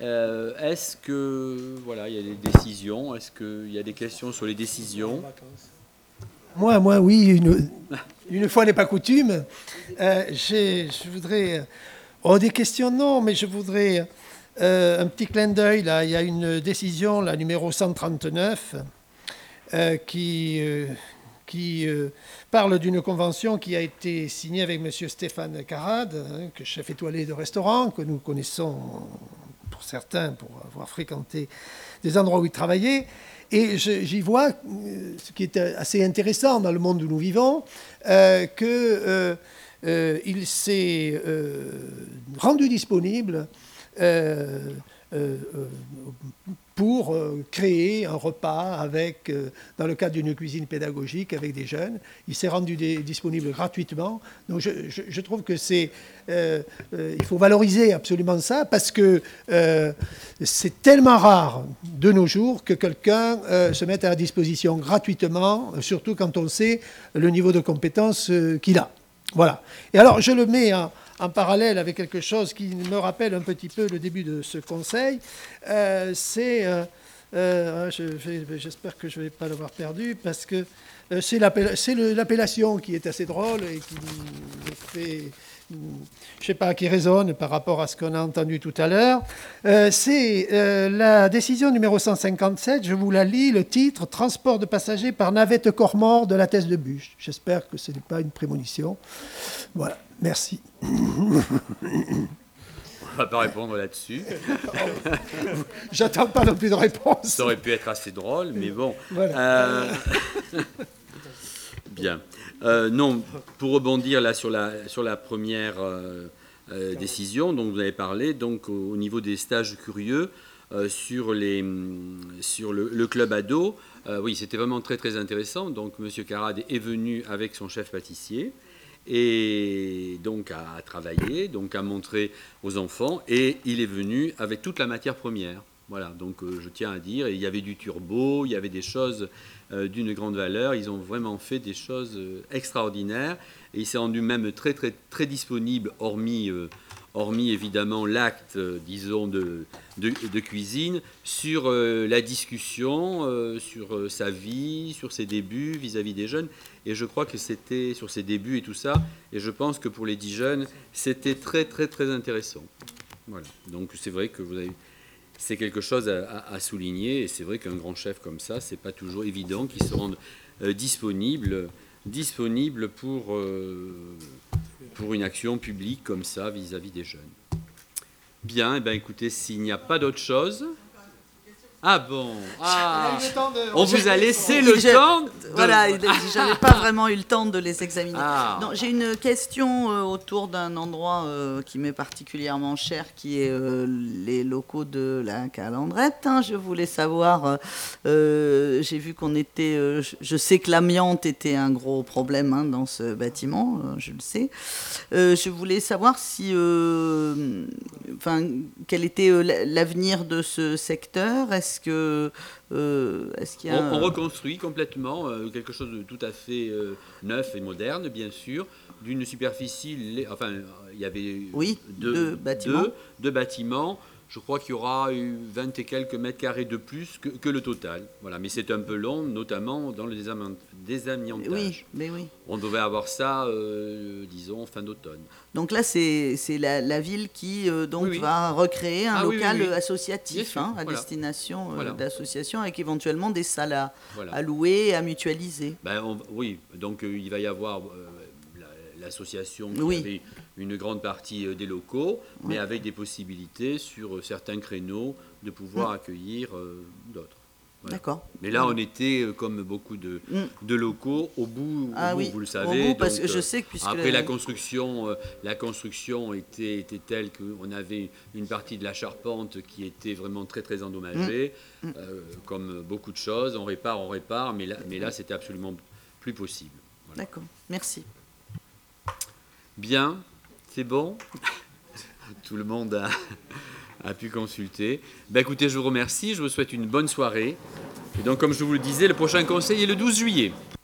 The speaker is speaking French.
Est-ce que, voilà, il y a des décisions? Est-ce qu'il y a des questions sur les décisions? Moi, oui, une fois n'est pas coutume. Je voudrais... des questions, non, mais je voudrais un petit clin d'œil. Là, il y a une décision, la numéro 139, qui parle d'une convention qui a été signée avec M. Stéphane Carrade, que chef étoilé de restaurant, que nous connaissons pour certains, pour avoir fréquenté des endroits où il travaillait. Et j'y vois ce qui est assez intéressant dans le monde où nous vivons, qu'il s'est rendu disponible pour créer un repas dans le cadre d'une cuisine pédagogique avec des jeunes. Il s'est rendu disponible gratuitement. Donc je trouve que il faut valoriser absolument ça, parce que c'est tellement rare de nos jours que quelqu'un se mette à la disposition gratuitement, surtout quand on sait le niveau de compétence qu'il a. Voilà. Et alors je le mets en parallèle avec quelque chose qui me rappelle un petit peu le début de ce conseil. J'espère que je ne vais pas l'avoir perdu, parce que c'est l'appellation qui est assez drôle et qui me fait, je ne sais pas, qui résonne par rapport à ce qu'on a entendu tout à l'heure. C'est la décision numéro 157, je vous la lis, le titre « Transport de passagers par navette corps-mort de la Thèse de Buch ». J'espère que ce n'est pas une prémonition. Voilà, merci. On ne va pas répondre là-dessus. J'attends pas non plus de réponse. Ça aurait pu être assez drôle, mais bon. Voilà. Bien. Non, pour rebondir là sur la première décision dont vous avez parlé, donc au niveau des stages curieux sur le club ado, oui, c'était vraiment très très intéressant. Donc M. Carrade est venu avec son chef pâtissier et donc à travailler, donc à montrer aux enfants, et il est venu avec toute la matière première. Voilà, donc je tiens à dire, il y avait du turbo, il y avait des choses d'une grande valeur, ils ont vraiment fait des choses extraordinaires, et il s'est rendu même très très très disponible, hormis évidemment l'acte, disons, de cuisine, sur la discussion, sur sa vie, sur ses débuts vis-à-vis des jeunes. Et je crois que c'était sur ses débuts et tout ça, et je pense que pour les 10 jeunes, c'était très très très intéressant. Voilà, donc c'est vrai que c'est quelque chose à souligner, et c'est vrai qu'un grand chef comme ça, c'est pas toujours évident qu'il se rende disponible pour une action publique comme ça vis-à-vis des jeunes. Bien, eh bien écoutez, s'il n'y a pas d'autre chose... Ah bon, on vous a laissé le temps Voilà, j'avais pas vraiment eu le temps de les examiner. J'ai une question autour d'un endroit qui m'est particulièrement cher, qui est les locaux de la Calandrette. Je voulais savoir, j'ai vu qu'on était... je sais que l'amiante était un gros problème dans ce bâtiment, je le sais. Je voulais savoir si... quel était l'avenir de ce secteur. Est-ce qu'il y a... On reconstruit complètement quelque chose de tout à fait neuf et moderne, bien sûr, d'une superficie... Enfin, il y avait deux bâtiments. Je crois qu'il y aura eu 20 et quelques mètres carrés de plus que le total. Voilà. Mais c'est un peu long, notamment dans le désamiantage. Oui, mais oui. On devait avoir ça, disons, fin d'automne. Donc là, c'est la ville qui va recréer un local associatif à destination d'associations, avec éventuellement des salles à louer et à mutualiser. Oui, donc il va y avoir l'association qui avait une grande partie des locaux, mais avec des possibilités sur certains créneaux de pouvoir accueillir d'autres. Voilà. D'accord. Mais là, on était, comme beaucoup de locaux, au bout, vous le savez. Au bout, parce que je sais que après la construction était telle qu'on avait une partie de la charpente qui était vraiment très très endommagée, comme beaucoup de choses. On répare, mais là c'était absolument plus possible. Voilà. D'accord. Merci. Bien, c'est bon. Tout le monde a pu consulter. Écoutez, je vous remercie, je vous souhaite une bonne soirée. Et donc, comme je vous le disais, le prochain conseil est le 12 juillet.